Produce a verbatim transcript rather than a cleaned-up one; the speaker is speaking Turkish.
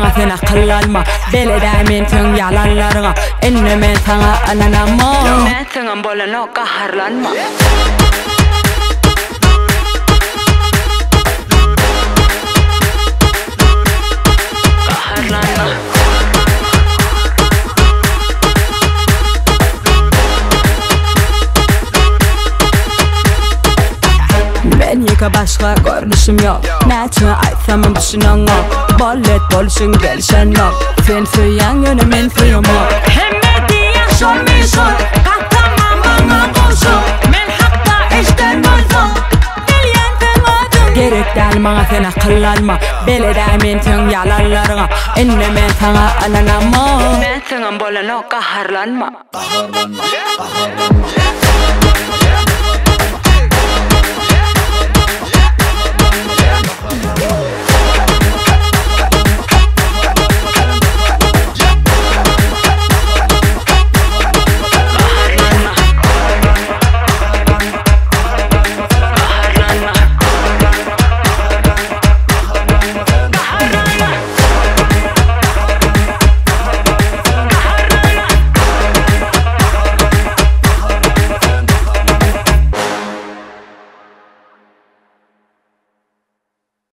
sen akıllanma. Belede men tüm yalanlarına inne men sana ananamma. Men sana bolano kaharlanma. Ben yıka başka görünüşüm yok. Näçe aytsamam düşünen yok. Bollet boluşun gelişen yok. Sen süyen yönü men suyum yok. Hemme diye şolmuşsun. Kattamam bana koşun. Men hatta işten olsun. Dilyen sen ödün. Gerek değil bana sen akıllanma. Belede men tüm yalanlarına inne men sana ananamma. Men sana bolano kaharlanma. Kaharlanma, kaharlanma.